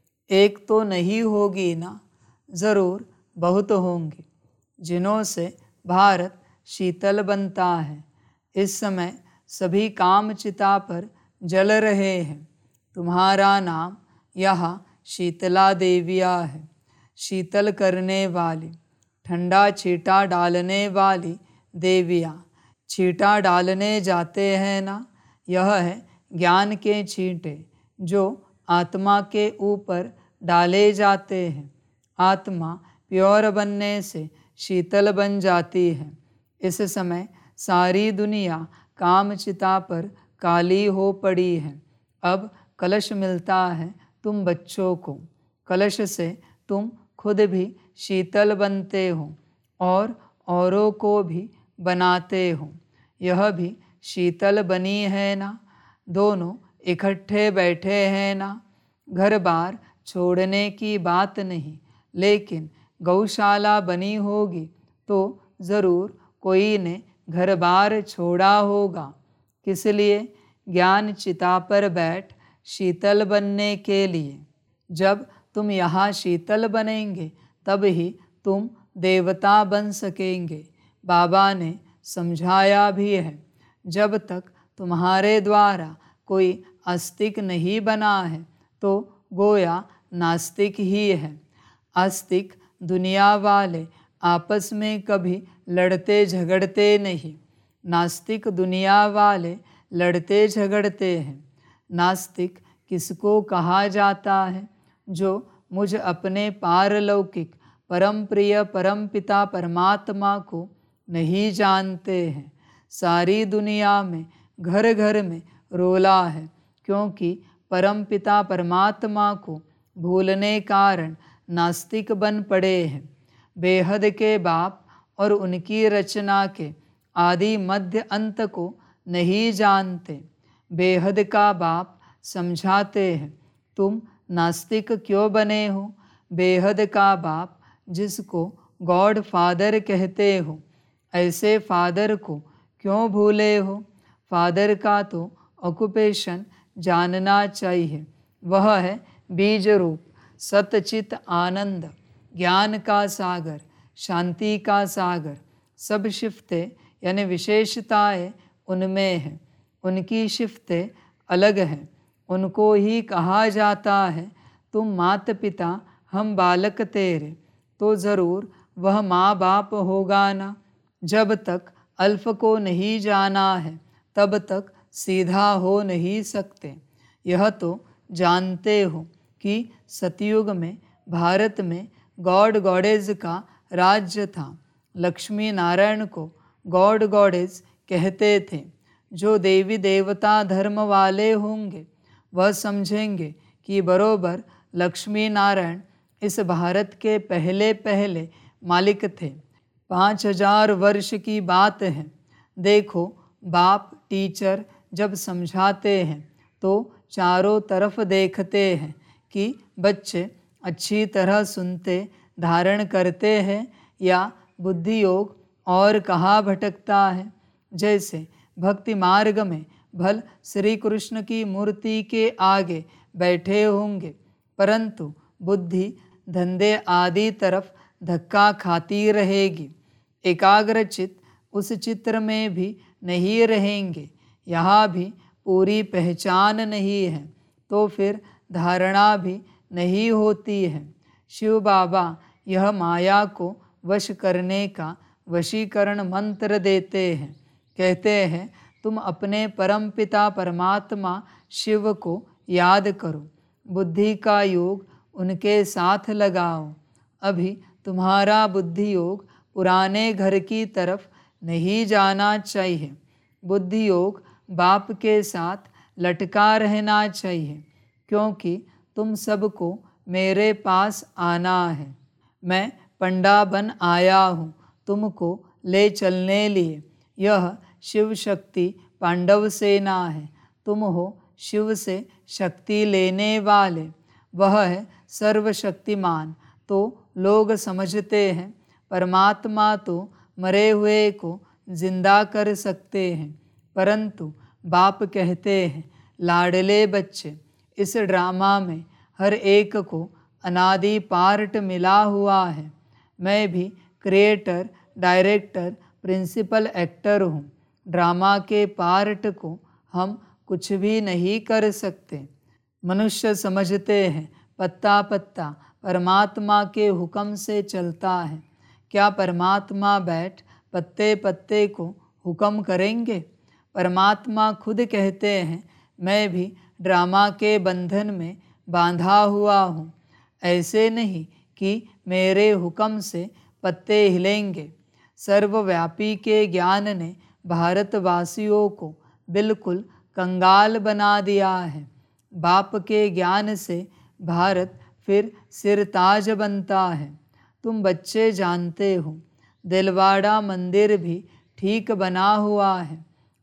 एक तो नहीं होगी ना, ज़रूर बहुत होंगी जिन्हों से भारत शीतल बनता है। इस समय सभी काम चिता पर जल रहे हैं। तुम्हारा नाम यहाँ शीतला देविया है। शीतल करने वाली, ठंडा छींटा डालने वाली देविया। छींटा डालने जाते हैं ना, यह है ज्ञान के छींटे जो आत्मा के ऊपर डाले जाते हैं। आत्मा प्योर बनने से शीतल बन जाती है। इस समय सारी दुनिया काम चिता पर काली हो पड़ी है। अब कलश मिलता है तुम बच्चों को। कलश से तुम खुद भी शीतल बनते हो और औरों को भी बनाते हो। यह भी शीतल बनी है ना। दोनों इकट्ठे बैठे हैं ना। घर बार छोड़ने की बात नहीं, लेकिन गौशाला बनी होगी तो ज़रूर कोई ने घर बार छोड़ा होगा। किस लिए? ज्ञान चिता पर बैठ शीतल बनने के लिए। जब तुम यहाँ शीतल बनेंगे तब ही तुम देवता बन सकेंगे। बाबा ने समझाया भी है, जब तक तुम्हारे द्वारा कोई आस्तिक नहीं बना है तो गोया नास्तिक ही है। आस्तिक दुनिया वाले आपस में कभी लड़ते झगड़ते नहीं। नास्तिक दुनिया वाले लड़ते झगड़ते हैं। नास्तिक किसको कहा जाता है? जो मुझ अपने पारलौकिक परम प्रिय परम पिता परमात्मा को नहीं जानते हैं। सारी दुनिया में घर घर में रोला है, क्योंकि परम पिता परमात्मा को भूलने कारण नास्तिक बन पड़े हैं। बेहद के बाप और उनकी रचना के आदि मध्य अंत को नहीं जानते। बेहद का बाप समझाते हैं, तुम नास्तिक क्यों बने हो? बेहद का बाप जिसको गॉड फादर कहते हो, ऐसे फादर को क्यों भूले हो? फादर का तो ऑक्यूपेशन जानना चाहिए। वह है बीज रूप सतचित आनंद, ज्ञान का सागर, शांति का सागर, सब शिफ्तें यानी विशेषताएं उनमें हैं, उनकी शिफ्तें अलग हैं। उनको ही कहा जाता है तुम माता पिता हम बालक तेरे, तो ज़रूर वह माँ बाप होगा ना। जब तक अल्फ को नहीं जाना है तब तक सीधा हो नहीं सकते। यह तो जानते हो कि सतयुग में भारत में गॉड गॉडेज का राज्य था। लक्ष्मी नारायण को गॉड गॉडेज कहते थे। जो देवी देवता धर्म वाले होंगे वह समझेंगे कि बरोबर लक्ष्मी नारायण इस भारत के पहले पहले मालिक थे। पाँच हजार वर्ष की बात है। देखो, बाप टीचर जब समझाते हैं तो चारों तरफ देखते हैं कि बच्चे अच्छी तरह सुनते धारण करते हैं या बुद्धि योग और कहाँ भटकता है। जैसे भक्ति मार्ग में भल श्री कृष्ण की मूर्ति के आगे बैठे होंगे, परंतु बुद्धि धंधे आदि तरफ धक्का खाती रहेगी। एकाग्रचित उस चित्र में भी नहीं रहेंगे। यहाँ भी पूरी पहचान नहीं है तो फिर धारणा भी नहीं होती है। शिव बाबा यह माया को वश करने का वशीकरण मंत्र देते हैं। कहते हैं तुम अपने परमपिता परमात्मा शिव को याद करो, बुद्धि का योग उनके साथ लगाओ। अभी तुम्हारा बुद्धि योग पुराने घर की तरफ नहीं जाना चाहिए। बुद्धि योग बाप के साथ लटका रहना चाहिए, क्योंकि तुम सबको मेरे पास आना है। मैं पंडा बन आया हूँ तुमको ले चलने लिए। यह शिव शक्ति पांडव सेना है। तुम हो शिव से शक्ति लेने वाले। वह है सर्वशक्तिमान। तो लोग समझते हैं परमात्मा तो मरे हुए को जिंदा कर सकते हैं, परंतु बाप कहते हैं लाडले बच्चे, इस ड्रामा में हर एक को अनादि पार्ट मिला हुआ है। मैं भी क्रिएटर, डायरेक्टर, प्रिंसिपल एक्टर हूँ। ड्रामा के पार्ट को हम कुछ भी नहीं कर सकते। मनुष्य समझते हैं पत्ता पत्ता परमात्मा के हुक्म से चलता है। क्या परमात्मा बैठ पत्ते पत्ते को हुक्म करेंगे? परमात्मा खुद कहते हैं मैं भी ड्रामा के बंधन में बांधा हुआ हूँ। ऐसे नहीं कि मेरे हुक्म से पत्ते हिलेंगे। सर्वव्यापी के ज्ञान ने भारतवासियों को बिल्कुल कंगाल बना दिया है। बाप के ज्ञान से भारत फिर सिरताज बनता है। तुम बच्चे जानते हो दिलवाड़ा मंदिर भी ठीक बना हुआ है।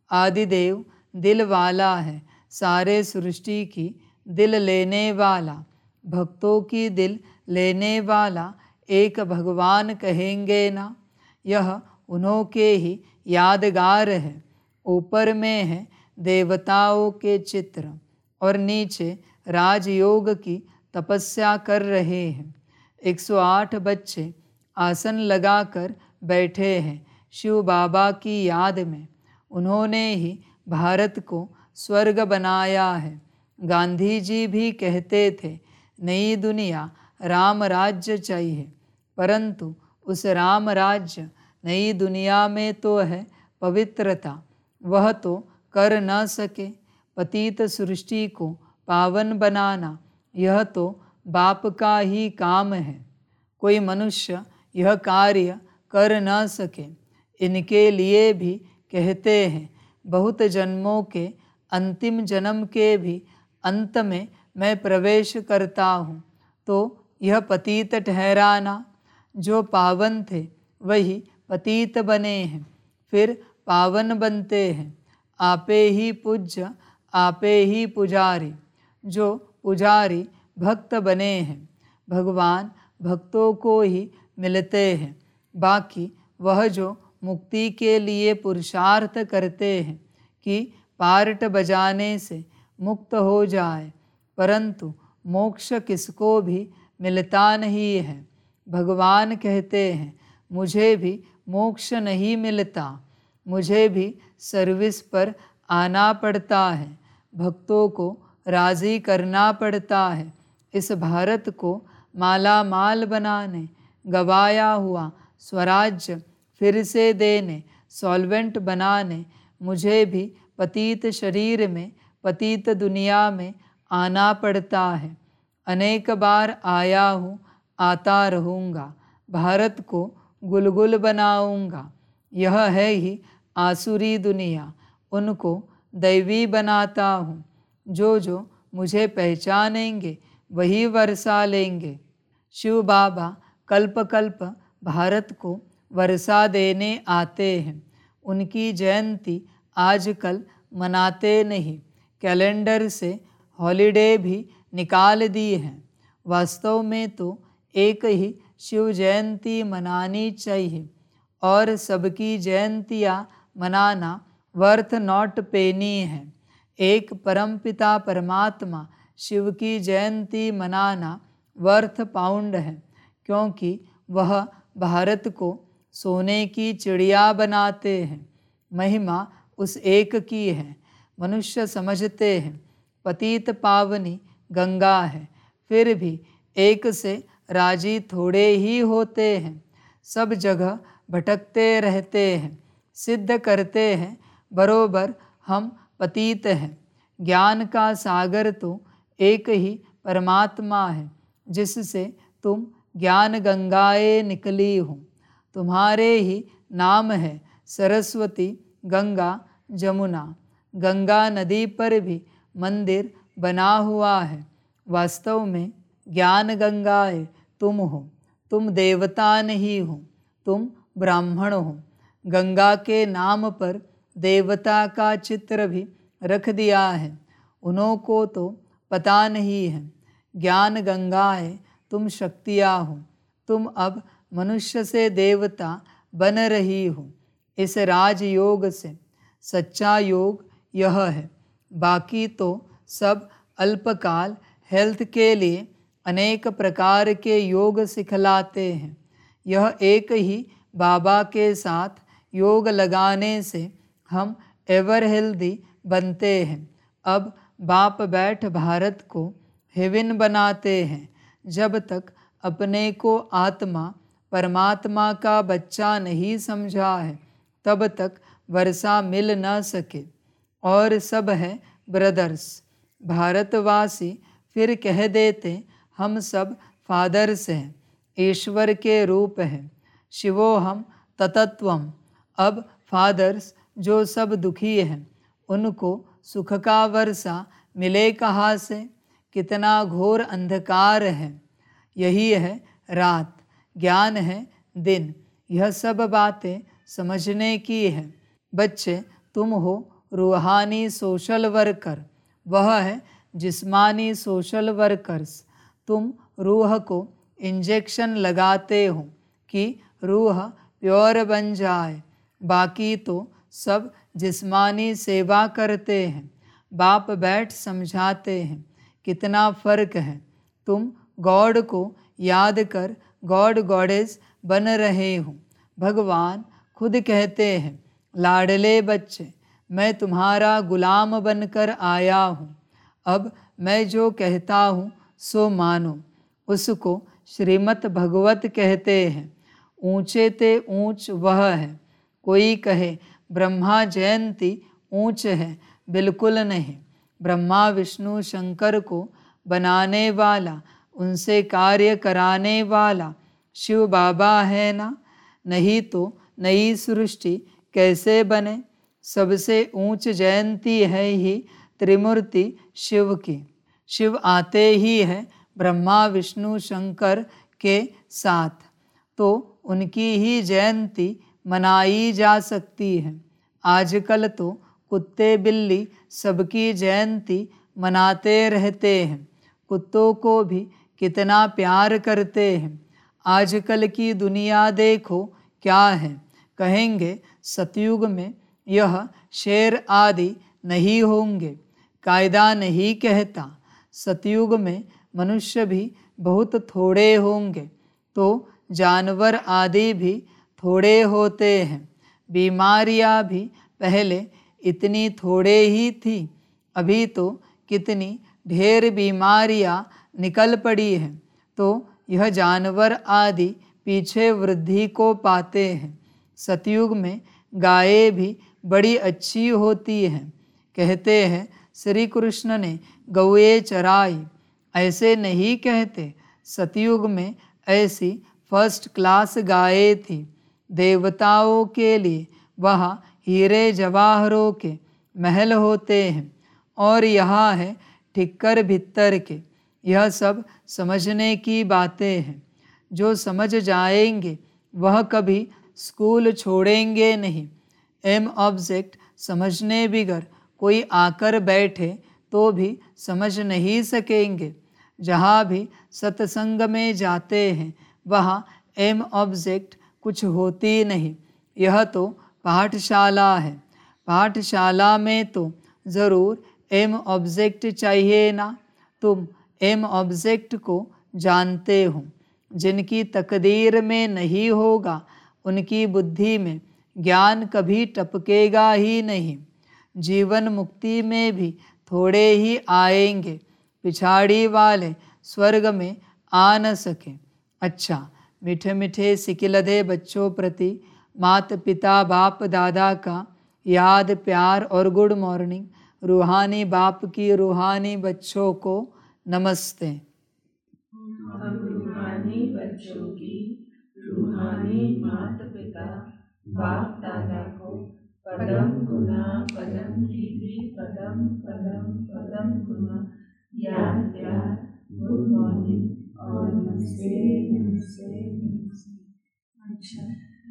आदिदेव दिल वाला है, सारे सृष्टि की दिल लेने वाला, भक्तों की दिल लेने वाला एक भगवान कहेंगे ना। यह उन्हों के ही यादगार है। ऊपर में है देवताओं के चित्र और नीचे राजयोग की तपस्या कर रहे हैं। एक सौ आठ बच्चे आसन लगाकर बैठे हैं शिव बाबा की याद में। उन्होंने ही भारत को स्वर्ग बनाया है। गांधी जी भी कहते थे नई दुनिया राम राज्य चाहिए, परंतु उस राम राज्य नई दुनिया में तो है पवित्रता, वह तो कर न सके। पतित सृष्टि को पावन बनाना यह तो बाप का ही काम है। कोई मनुष्य यह कार्य कर न सके। इनके लिए भी कहते हैं बहुत जन्मों के अंतिम जन्म के भी अंत में मैं प्रवेश करता हूँ। तो यह पतित ठहराना, जो पावन थे वही पतित बने हैं, फिर पावन बनते हैं। आपे ही पूज्य आपे ही पुजारी, जो पुजारी भक्त बने हैं। भगवान भक्तों को ही मिलते हैं। बाकी वह जो मुक्ति के लिए पुरुषार्थ करते हैं कि पार्ट बजाने से मुक्त हो जाए, परंतु मोक्ष किसको भी मिलता नहीं है। भगवान कहते हैं मुझे भी मोक्ष नहीं मिलता, मुझे भी सर्विस पर आना पड़ता है, भक्तों को राज़ी करना पड़ता है। इस भारत को माला माल बनाने, गवाया हुआ स्वराज्य फिर से देने, सॉल्वेंट बनाने मुझे भी पतित शरीर में, पतित दुनिया में आना पड़ता है। अनेक बार आया हूँ, आता रहूँगा, भारत को गुलगुल बनाऊँगा। यह है ही आसुरी दुनिया, उनको दैवी बनाता हूँ। जो जो मुझे पहचानेंगे वही वर्षा लेंगे। शिव बाबा कल्प कल्प भारत को वर्षा देने आते हैं। उनकी जयंती आजकल मनाते नहीं, कैलेंडर से हॉलिडे भी निकाल दी हैं। वास्तव में तो एक ही शिव जयंती मनानी चाहिए और सबकी जयंतियाँ मनाना वर्थ नॉट पेनी है। एक परमपिता परमात्मा शिव की जयंती मनाना वर्थ पाउंड है, क्योंकि वह भारत को सोने की चिड़िया बनाते हैं। महिमा उस एक की है। मनुष्य समझते हैं पतित पावनी गंगा है, फिर भी एक से राजी थोड़े ही होते हैं। सब जगह भटकते रहते हैं, सिद्ध करते हैं बरोबर हम पतित हैं। ज्ञान का सागर तो एक ही परमात्मा है, जिससे तुम ज्ञान गंगाए निकली हो। तुम्हारे ही नाम है सरस्वती, गंगा, जमुना। गंगा नदी पर भी मंदिर बना हुआ है। वास्तव में ज्ञान गंगाए तुम हो। तुम देवता नहीं हो, तुम ब्राह्मण हो। गंगा के नाम पर देवता का चित्र भी रख दिया है, उन्हों को तो पता नहीं है। ज्ञान गंगाए तुम शक्तियाँ हो। तुम अब मनुष्य से देवता बन रही हो इस राजयोग से। सच्चा योग यह है, बाकी तो सब अल्पकाल हेल्थ के लिए अनेक प्रकार के योग सिखलाते हैं। यह एक ही बाबा के साथ योग लगाने से हम एवर हेल्दी बनते हैं। अब बाप बैठ भारत को हेवन बनाते हैं। जब तक अपने को आत्मा परमात्मा का बच्चा नहीं समझा है, तब तक वर्षा मिल न सके। और सब है ब्रदर्स। भारतवासी फिर कह देते हम सब फादर्स हैं, ईश्वर के रूप हैं। शिवोहम ततत्वम। अब फादर्स जो सब दुखी हैं, उनको सुख का वर्षा मिले कहाँ से? कितना घोर अंधकार है। यही है रात, ज्ञान है दिन। यह सब बातें समझने की है। बच्चे तुम हो रूहानी सोशल वर्कर, वह है जिस्मानी सोशल वर्कर्स। तुम रूह को इंजेक्शन लगाते हो कि रूह प्योर बन जाए, बाकी तो सब जिस्मानी सेवा करते हैं। बाप बैठ समझाते हैं कितना फ़र्क है। तुम गॉड को याद कर गॉड गॉडेस बन रहे हो। भगवान खुद कहते हैं, लाडले बच्चे, मैं तुम्हारा गुलाम बनकर आया हूँ। अब मैं जो कहता हूँ सो मानो। उसको श्रीमद् भगवत कहते हैं। ऊंचे ते ऊंच वह है। कोई कहे ब्रह्मा जयंती ऊंच है, बिल्कुल नहीं। ब्रह्मा विष्णु शंकर को बनाने वाला, उनसे कार्य कराने वाला शिव बाबा है ना। नहीं तो नई सृष्टि कैसे बने। सबसे ऊंच जयंती है ही त्रिमूर्ति शिव की। शिव आते ही है ब्रह्मा विष्णु शंकर के साथ, तो उनकी ही जयंती मनाई जा सकती है। आजकल तो कुत्ते बिल्ली सबकी जयंती मनाते रहते हैं। कुत्तों को भी कितना प्यार करते हैं। आजकल की दुनिया देखो क्या है। कहेंगे सतयुग में यह शेर आदि नहीं होंगे। कायदा नहीं कहता। सतयुग में मनुष्य भी बहुत थोड़े होंगे, तो जानवर आदि भी थोड़े होते हैं। बीमारियां भी पहले इतनी थोड़े ही थी, अभी तो कितनी ढेर बीमारियां निकल पड़ी हैं। तो यह जानवर आदि पीछे वृद्धि को पाते हैं। सतयुग में गायें भी बड़ी अच्छी होती हैं। कहते हैं श्री कृष्ण ने गौएं चराई, ऐसे नहीं कहते। सतयुग में ऐसी फर्स्ट क्लास गायें थी। देवताओं के लिए वहाँ हीरे जवाहरों के महल होते हैं और यहाँ है ठिक्कर भित्तर के। यह सब समझने की बातें हैं। जो समझ जाएंगे वह कभी स्कूल छोड़ेंगे नहीं। एम ऑब्जेक्ट समझने बिगर कोई आकर बैठे तो भी समझ नहीं सकेंगे। जहाँ भी सत्संग में जाते हैं वहाँ एम ऑब्जेक्ट कुछ होती नहीं। यह तो पाठशाला है। पाठशाला में तो ज़रूर एम ऑब्जेक्ट चाहिए ना। तुम एम ऑब्जेक्ट को जानते हो। जिनकी तकदीर में नहीं होगा उनकी बुद्धि में ज्ञान कभी टपकेगा ही नहीं। जीवन मुक्ति में भी थोड़े ही आएंगे, पिछाड़ी वाले स्वर्ग में आ न सके। अच्छा, मीठे मीठे सिकिलधे बच्चों प्रति माता पिता बाप दादा का याद प्यार और गुड मॉर्निंग। रूहानी बाप की रूहानी बच्चों को नमस्ते। हम रूहानी बच्चों की रूहानी माता पिता बाप दादा को पदम गुना पदम दीदी पदम पदम पदम गुना याद प्यार गुड मॉर्निंग और नमस्ते नमस्ते नमस्ते। अच्छा,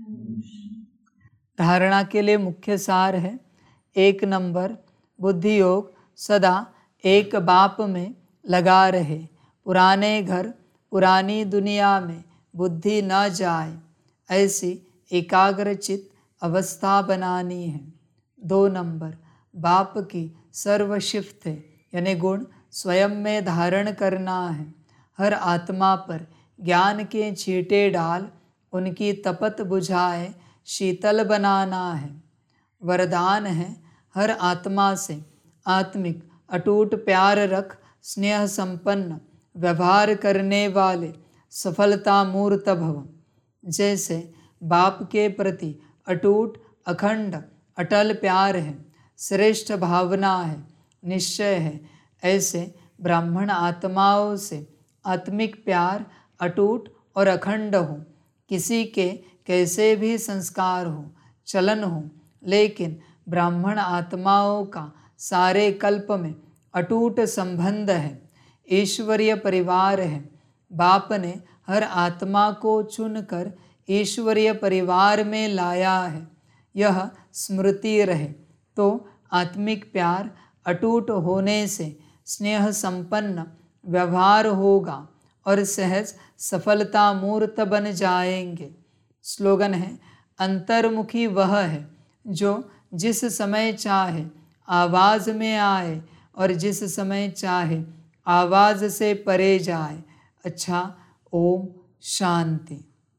धारणा के लिए मुख्य सार है। एक नंबर, बुद्धि योग सदा एक बाप में लगा रहे। पुराने घर पुरानी दुनिया में बुद्धि न जाए, ऐसी एकाग्रचित अवस्था बनानी है। दो नंबर, बाप की सर्वशिफ्त यानी गुण स्वयं में धारण करना है। हर आत्मा पर ज्ञान के छींटे डाल उनकी तपत बुझाए शीतल बनाना है। वरदान है हर आत्मा से आत्मिक अटूट प्यार रख, स्नेह संपन्न व्यवहार करने वाले सफलता मूर्त भव। जैसे बाप के प्रति अटूट अखंड अटल प्यार है, श्रेष्ठ भावना है, निश्चय है, ऐसे ब्राह्मण आत्माओं से आत्मिक प्यार अटूट और अखंड हो। किसी के कैसे भी संस्कार हो, चलन हो, लेकिन ब्राह्मण आत्माओं का सारे कल्प में अटूट संबंध है, ईश्वरीय परिवार है। बाप ने हर आत्मा को चुनकर ईश्वरीय परिवार में लाया है। यह स्मृति रहे तो आत्मिक प्यार अटूट होने से स्नेह संपन्न व्यवहार होगा और सहज सफलता मूर्त बन जाएंगे। स्लोगन है, अंतर्मुखी वह है जो जिस समय चाहे आवाज़ में आए और जिस समय चाहे आवाज़ से परे जाए। अच्छा, ओम शांति।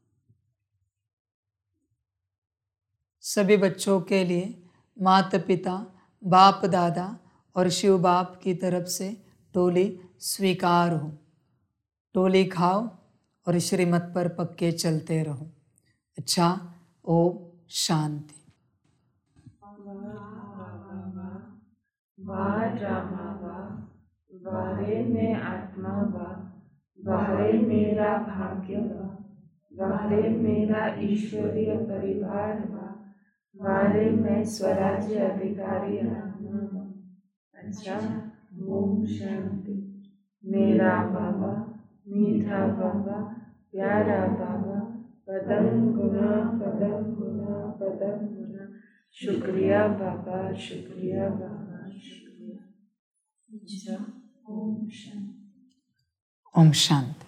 सभी बच्चों के लिए माता पिता बाप दादा और शिव बाप की तरफ से टोली स्वीकार हो। टोली खाओ और श्रीमत पर पक्के चलते रहो। अच्छा, ओम शांति। वाह ड्रामा वाह, वाहे में आत्मा वाह, वाहे मेरा भाग्य वाह, वाहे मेरा ईश्वरीय परिवार वाह, वाहे मैं स्वराज्य अधिकारी आत्मा वाह। अच्छा, ओम शांति। मेरा बाबा, मीठा बाबा, प्यारा बाबा, पदम गुना पदम गुना पदम गुना। शुक्रिया बाबा, शुक्रिया बाबा, शुक्रिया। अच्छा, ओम शांति। ओम शांति।